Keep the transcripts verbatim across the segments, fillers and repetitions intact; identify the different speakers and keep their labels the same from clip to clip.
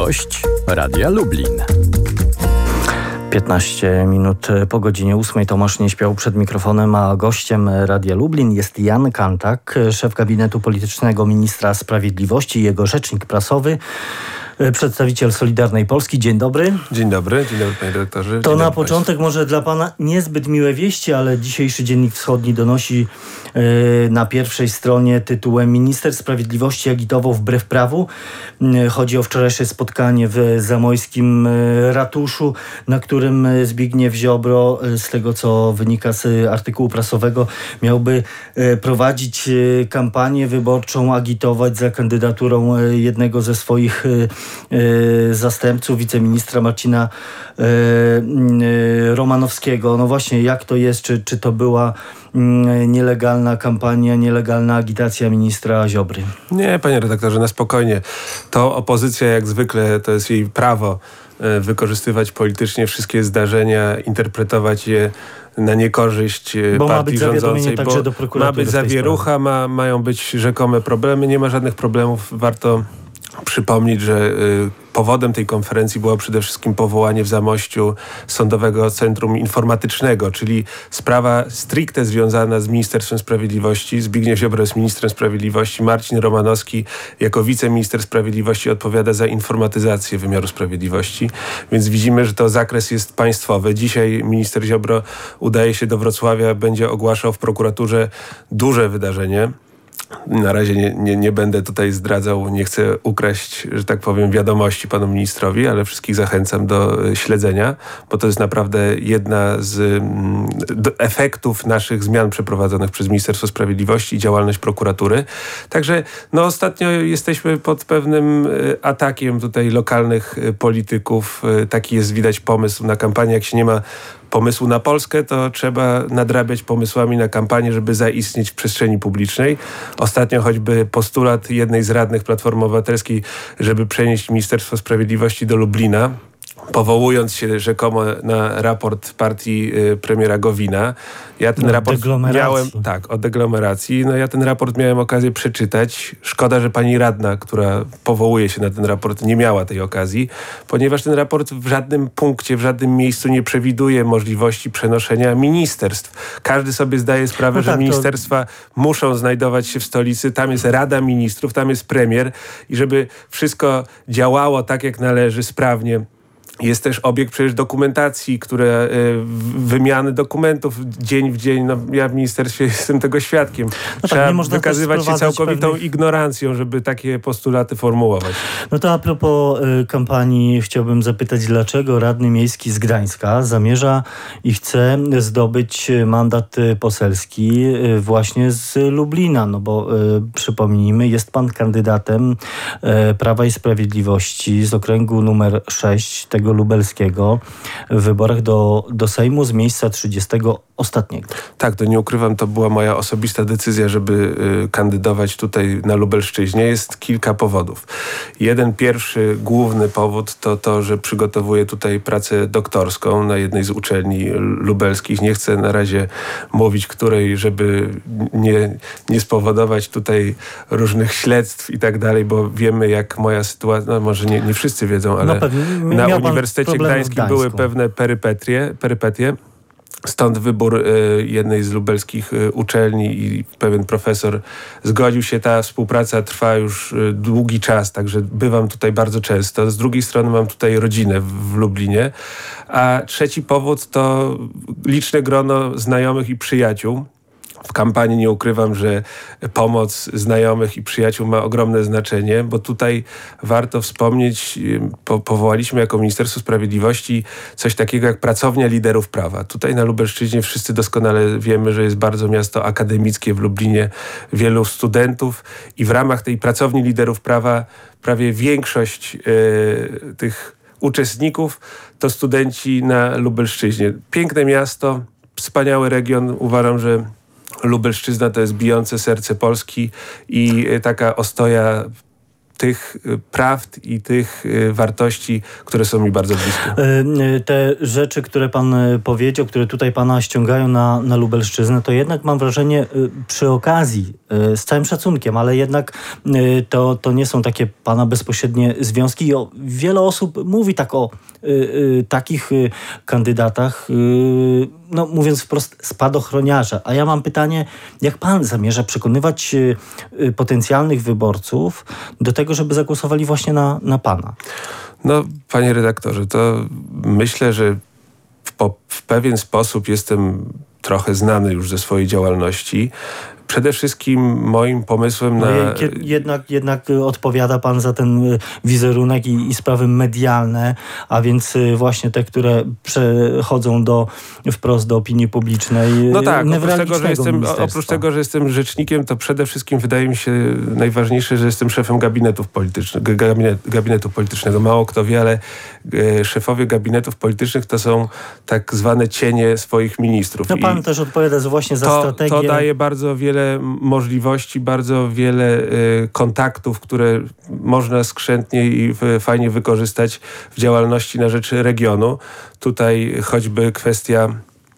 Speaker 1: Gość Radia Lublin.
Speaker 2: piętnaście minut po godzinie ósmej. Tomasz nie śpiał przed mikrofonem, a gościem Radia Lublin jest Jan Kantak, szef gabinetu politycznego ministra sprawiedliwości i jego rzecznik prasowy, przedstawiciel Solidarnej Polski. Dzień dobry.
Speaker 3: Dzień dobry, dzień dobry panie dyrektorze.
Speaker 2: To
Speaker 3: dzień
Speaker 2: na
Speaker 3: dobry
Speaker 2: początek
Speaker 3: państwu.
Speaker 2: może dla pana niezbyt miłe wieści, ale dzisiejszy Dziennik Wschodni donosi yy, na pierwszej stronie tytułem Minister Sprawiedliwości agitował wbrew prawu. Yy, chodzi o wczorajsze spotkanie w zamojskim yy, ratuszu, na którym Zbigniew Ziobro, yy, z tego co wynika z artykułu prasowego, miałby yy, prowadzić yy, kampanię wyborczą, agitować za kandydaturą yy, jednego ze swoich yy, yy, zastępców, wiceministra Marcina yy, yy, Romanowskiego. No właśnie, jak to jest? Czy, czy to była yy, nielegalna kampania, nielegalna agitacja ministra Ziobry?
Speaker 3: Nie, panie redaktorze, na spokojnie. To opozycja jak zwykle, to jest jej prawo y, wykorzystywać politycznie wszystkie zdarzenia, interpretować je na niekorzyść y,
Speaker 2: Bo ma
Speaker 3: partii
Speaker 2: być
Speaker 3: rządzącej,
Speaker 2: także
Speaker 3: bo
Speaker 2: do prokuratury
Speaker 3: ma być
Speaker 2: w tej
Speaker 3: zawierucha, ma, mają być rzekome problemy. Nie ma żadnych problemów. Warto przypomnieć, że y, powodem tej konferencji było przede wszystkim powołanie w Zamościu Sądowego Centrum Informatycznego, czyli sprawa stricte związana z Ministerstwem Sprawiedliwości. Zbigniew Ziobro jest ministrem sprawiedliwości. Marcin Romanowski jako wiceminister sprawiedliwości odpowiada za informatyzację wymiaru sprawiedliwości. Więc widzimy, że to zakres jest państwowy. Dzisiaj minister Ziobro udaje się do Wrocławia, będzie ogłaszał w prokuraturze duże wydarzenie. Na razie nie, nie, nie będę tutaj zdradzał, nie chcę ukraść, że tak powiem, wiadomości panu ministrowi, ale wszystkich zachęcam do śledzenia, bo to jest naprawdę jedna z mm, efektów naszych zmian przeprowadzonych przez Ministerstwo Sprawiedliwości i działalność prokuratury. Także no, ostatnio jesteśmy pod pewnym atakiem tutaj lokalnych polityków. Taki jest widać pomysł na kampanię. Jak się nie ma pomysłu na Polskę, to trzeba nadrabiać pomysłami na kampanię, żeby zaistnieć w przestrzeni publicznej. Ostatnio choćby postulat jednej z radnych Platformy Obywatelskiej, żeby przenieść Ministerstwo Sprawiedliwości do Lublina, powołując się rzekomo na raport partii y, premiera Gowina. Ja ten
Speaker 2: no,
Speaker 3: raport miałem... Tak, o deglomeracji. No ja ten raport miałem okazję przeczytać. Szkoda, że pani radna, która powołuje się na ten raport, nie miała tej okazji, ponieważ ten raport w żadnym punkcie, w żadnym miejscu nie przewiduje możliwości przenoszenia ministerstw. Każdy sobie zdaje sprawę,
Speaker 2: no
Speaker 3: że
Speaker 2: tak,
Speaker 3: ministerstwa to... muszą znajdować się w stolicy. Tam jest Rada Ministrów, tam jest premier i żeby wszystko działało tak, jak należy, sprawnie. Jest też obieg przecież dokumentacji, które y, wymiany dokumentów dzień w dzień. No, ja w ministerstwie jestem tego świadkiem.
Speaker 2: No
Speaker 3: Trzeba
Speaker 2: tak, nie można
Speaker 3: wykazywać się całkowitą
Speaker 2: pewnych...
Speaker 3: ignorancją, żeby takie postulaty formułować.
Speaker 2: No to a propos y, kampanii chciałbym zapytać, dlaczego radny miejski z Gdańska zamierza i chce zdobyć mandat poselski y, właśnie z Lublina, no bo y, przypomnijmy, jest pan kandydatem y, Prawa i Sprawiedliwości z okręgu numer sześć, tego lubelskiego, w wyborach do, do Sejmu z miejsca trzydziestego ostatniego.
Speaker 3: Tak, to nie ukrywam, to była moja osobista decyzja, żeby y, kandydować tutaj na Lubelszczyźnie. Jest kilka powodów. Jeden pierwszy, główny powód to to, że przygotowuję tutaj pracę doktorską na jednej z uczelni lubelskich. Nie chcę na razie mówić, której, żeby nie, nie spowodować tutaj różnych śledztw i tak dalej, bo wiemy, jak moja sytuacja, no może nie, nie wszyscy wiedzą, ale
Speaker 2: no pewnie,
Speaker 3: na Uniwersytecie Gdańskim były pewne perypetie, perypetie. Stąd wybór y, jednej z lubelskich y, uczelni i pewien profesor zgodził się. Ta współpraca trwa już y, długi czas, także bywam tutaj bardzo często. Z drugiej strony mam tutaj rodzinę w, w Lublinie. A trzeci powód to liczne grono znajomych i przyjaciół. W kampanii nie ukrywam, że pomoc znajomych i przyjaciół ma ogromne znaczenie, bo tutaj warto wspomnieć, po, powołaliśmy jako Ministerstwo Sprawiedliwości coś takiego jak Pracownia Liderów Prawa. Tutaj na Lubelszczyźnie wszyscy doskonale wiemy, że jest bardzo miasto akademickie, w Lublinie wielu studentów i w ramach tej Pracowni Liderów Prawa prawie większość yy, tych uczestników to studenci na Lubelszczyźnie. Piękne miasto, wspaniały region. Uważam, że Lubelszczyzna to jest bijące serce Polski i taka ostoja tych prawd i tych wartości, które są mi bardzo bliskie.
Speaker 2: Te rzeczy, które pan powiedział, które tutaj pana ściągają na, na Lubelszczyznę, to jednak mam wrażenie przy okazji, z całym szacunkiem, ale jednak to, to nie są takie pana bezpośrednie związki. I o, wiele osób mówi tak o y, y, takich y, kandydatach, y, no mówiąc wprost, spadochroniarza. A ja mam pytanie, jak pan zamierza przekonywać y, y, potencjalnych wyborców do tego, żeby zagłosowali właśnie na, na pana?
Speaker 3: No, panie redaktorze, to myślę, że w, po, w pewien sposób jestem trochę znany już ze swojej działalności. Przede wszystkim moim pomysłem na... No,
Speaker 2: jednak, jednak odpowiada pan za ten wizerunek i, i sprawy medialne, a więc właśnie te, które przechodzą do, wprost do opinii publicznej.
Speaker 3: No tak, oprócz tego, że jestem, oprócz tego, że jestem rzecznikiem, to przede wszystkim wydaje mi się najważniejsze, że jestem szefem gabinetów politycznych, gabinet, gabinetu politycznego. Mało kto wie, ale szefowie gabinetów politycznych to są tak zwane cienie swoich ministrów.
Speaker 2: No pan I też odpowiada właśnie za
Speaker 3: to,
Speaker 2: strategię.
Speaker 3: To daje bardzo wiele możliwości, bardzo wiele y, kontaktów, które można skrzętnie i y, fajnie wykorzystać w działalności na rzecz regionu. Tutaj choćby kwestia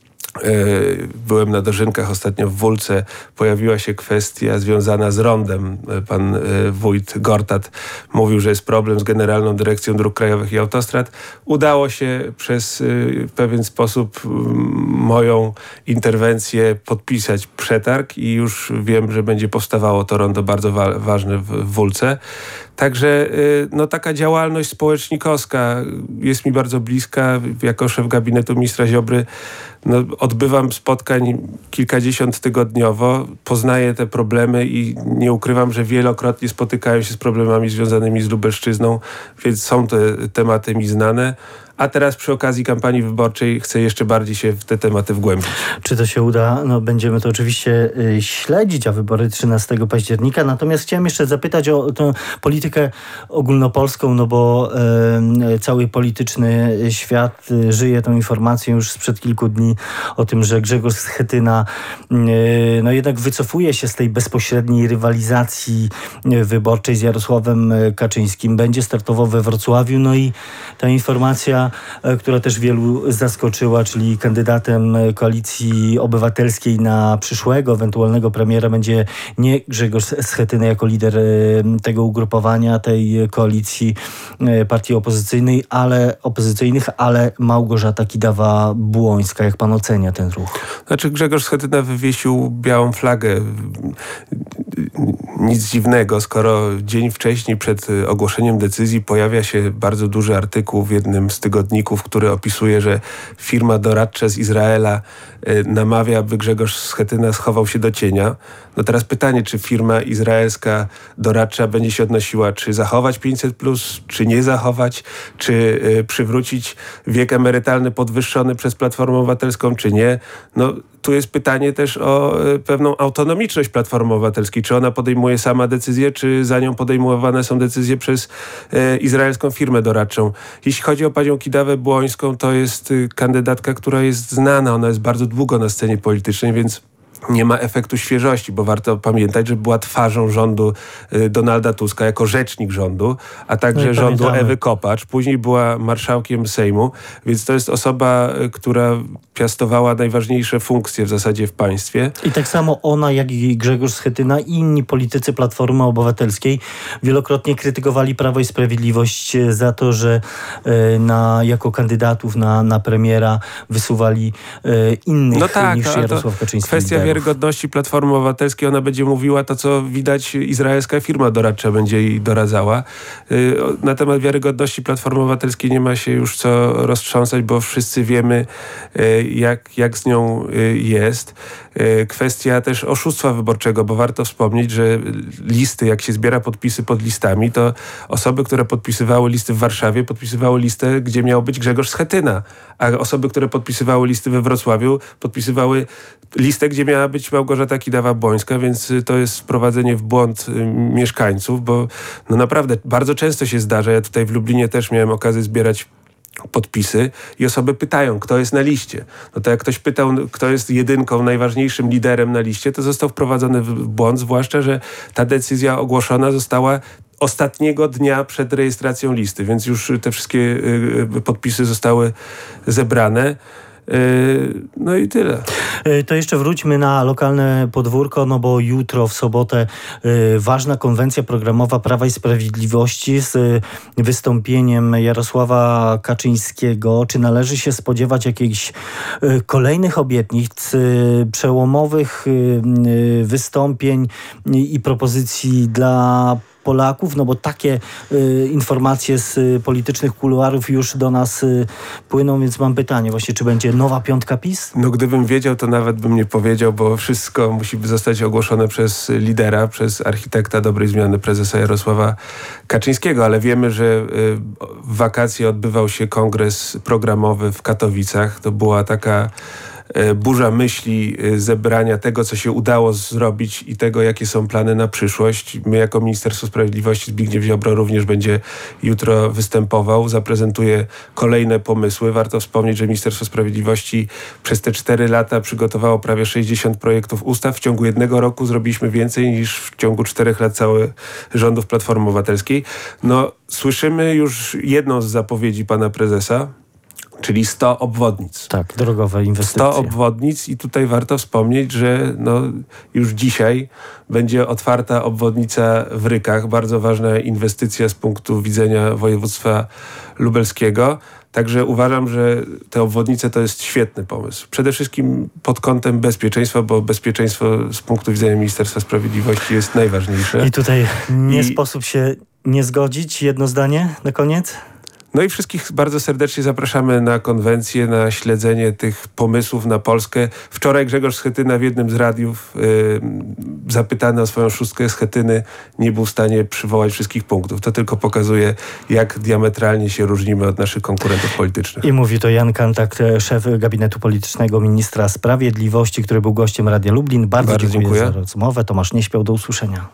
Speaker 3: Byłem na dożynkach ostatnio w Wólce. Pojawiła się kwestia związana z rondem. Pan wójt Gortat mówił, że jest problem z Generalną Dyrekcją Dróg Krajowych i Autostrad. Udało się przez pewien sposób moją interwencję podpisać przetarg i już wiem, że będzie powstawało to rondo bardzo wa- ważne w Wólce. Także no, taka działalność społecznikowska jest mi bardzo bliska. Jako szef gabinetu ministra Ziobry no, odbywam spotkań kilkadziesiąt tygodniowo, poznaję te problemy i nie ukrywam, że wielokrotnie spotykają się z problemami związanymi z Lubelszczyzną, więc są te tematy mi znane. A teraz przy okazji kampanii wyborczej chcę jeszcze bardziej się w te tematy wgłębić.
Speaker 2: Czy to się uda? No będziemy to oczywiście y, śledzić, a wybory trzynastego października. Natomiast chciałem jeszcze zapytać o tę politykę ogólnopolską, no bo y, cały polityczny świat y, żyje tą informacją już sprzed kilku dni o tym, że Grzegorz Schetyna y, no jednak wycofuje się z tej bezpośredniej rywalizacji y, wyborczej z Jarosławem Kaczyńskim. Będzie startował we Wrocławiu. No i ta informacja, która też wielu zaskoczyła, czyli kandydatem Koalicji Obywatelskiej na przyszłego ewentualnego premiera będzie nie Grzegorz Schetyna jako lider tego ugrupowania, tej koalicji partii opozycyjnej, ale opozycyjnych, ale Małgorzata Kidawa-Błońska. Jak pan ocenia ten ruch?
Speaker 3: Znaczy Grzegorz Schetyna wywiesił białą flagę. Nic dziwnego, skoro dzień wcześniej przed ogłoszeniem decyzji pojawia się bardzo duży artykuł w jednym z tygodników, który opisuje, że firma doradcza z Izraela y, namawia, by Grzegorz Schetyna schował się do cienia. No teraz pytanie, czy firma izraelska doradcza będzie się odnosiła, czy zachować pięćset plus, czy nie zachować, czy y, przywrócić wiek emerytalny podwyższony przez Platformę Obywatelską, czy nie. No tu jest pytanie też o y, pewną autonomiczność Platformy Obywatelskiej. Czy ona podejmuje sama decyzje, czy za nią podejmowane są decyzje przez y, izraelską firmę doradczą. Jeśli chodzi o panią Kidawę-Błońską, to jest y, kandydatka, która jest znana. Ona jest bardzo długo na scenie politycznej, więc nie ma efektu świeżości, bo warto pamiętać, że była twarzą rządu y, Donalda Tuska jako rzecznik rządu, a także no rządu pamiętamy. Ewy Kopacz. Później była marszałkiem Sejmu, więc to jest osoba, y, która piastowała najważniejsze funkcje w zasadzie w państwie.
Speaker 2: I tak samo ona, jak i Grzegorz Schetyna i inni politycy Platformy Obywatelskiej wielokrotnie krytykowali Prawo i Sprawiedliwość za to, że y, na, jako kandydatów na, na premiera wysuwali y, innych
Speaker 3: no tak,
Speaker 2: niż Jarosław Kaczyński.
Speaker 3: Kwestia wiarygodności Platformy Obywatelskiej, ona będzie mówiła to, co widać izraelska firma doradcza będzie jej doradzała. Yy, na temat wiarygodności Platformy Obywatelskiej nie ma się już co roztrząsać, bo wszyscy wiemy, yy, jak, jak z nią yy, jest. Yy, kwestia też oszustwa wyborczego, bo warto wspomnieć, że listy, jak się zbiera podpisy pod listami, to osoby, które podpisywały listy w Warszawie, podpisywały listę, gdzie miał być Grzegorz Schetyna, a osoby, które podpisywały listy we Wrocławiu, podpisywały listę, gdzie miała być Małgorzata Kidawa-Błońska, więc to jest wprowadzenie w błąd y, mieszkańców, bo no naprawdę bardzo często się zdarza. Ja tutaj w Lublinie też miałem okazję zbierać podpisy i osoby pytają, kto jest na liście. No to jak ktoś pytał, kto jest jedynką, najważniejszym liderem na liście, to został wprowadzony w błąd, zwłaszcza, że ta decyzja ogłoszona została ostatniego dnia przed rejestracją listy, więc już te wszystkie y, podpisy zostały zebrane. No i tyle.
Speaker 2: To jeszcze wróćmy na lokalne podwórko, no bo jutro w sobotę ważna konwencja programowa Prawa i Sprawiedliwości z wystąpieniem Jarosława Kaczyńskiego. Czy należy się spodziewać jakichś kolejnych obietnic, przełomowych wystąpień i propozycji dla Polaków, no bo takie y, informacje z y, politycznych kuluarów już do nas y, płyną, więc mam pytanie właśnie, czy będzie nowa piątka PiS?
Speaker 3: No gdybym wiedział, to nawet bym nie powiedział, bo wszystko musi zostać ogłoszone przez lidera, przez architekta dobrej zmiany, prezesa Jarosława Kaczyńskiego, ale wiemy, że y, w wakacje odbywał się kongres programowy w Katowicach. To była taka burza myśli, zebrania tego, co się udało zrobić i tego, jakie są plany na przyszłość. My jako Ministerstwo Sprawiedliwości, Zbigniew Ziobro również będzie jutro występował, zaprezentuje kolejne pomysły. Warto wspomnieć, że Ministerstwo Sprawiedliwości przez te cztery lata przygotowało prawie sześćdziesiąt projektów ustaw. W ciągu jednego roku zrobiliśmy więcej niż w ciągu czterech lat całych rządów Platformy Obywatelskiej. No, słyszymy już jedną z zapowiedzi pana prezesa, czyli sto obwodnic.
Speaker 2: Tak, drogowe inwestycje.
Speaker 3: sto obwodnic i tutaj warto wspomnieć, że no już dzisiaj będzie otwarta obwodnica w Rykach. Bardzo ważna inwestycja z punktu widzenia województwa lubelskiego. Także uważam, że te obwodnice to jest świetny pomysł. Przede wszystkim pod kątem bezpieczeństwa, bo bezpieczeństwo z punktu widzenia Ministerstwa Sprawiedliwości jest najważniejsze.
Speaker 2: I tutaj nie
Speaker 3: I...
Speaker 2: sposób się nie zgodzić. Jedno zdanie na koniec?
Speaker 3: No i wszystkich bardzo serdecznie zapraszamy na konwencję, na śledzenie tych pomysłów na Polskę. Wczoraj Grzegorz Schetyna w jednym z radiów yy, zapytany o swoją szóstkę Schetyny nie był w stanie przywołać wszystkich punktów. To tylko pokazuje, jak diametralnie się różnimy od naszych konkurentów politycznych.
Speaker 2: I mówi to Jan Kantak, szef gabinetu politycznego ministra sprawiedliwości, który był gościem Radia Lublin. Bardzo,
Speaker 3: Bardzo
Speaker 2: dziękuję,
Speaker 3: dziękuję
Speaker 2: za rozmowę. Tomasz Nieśpiał, do usłyszenia.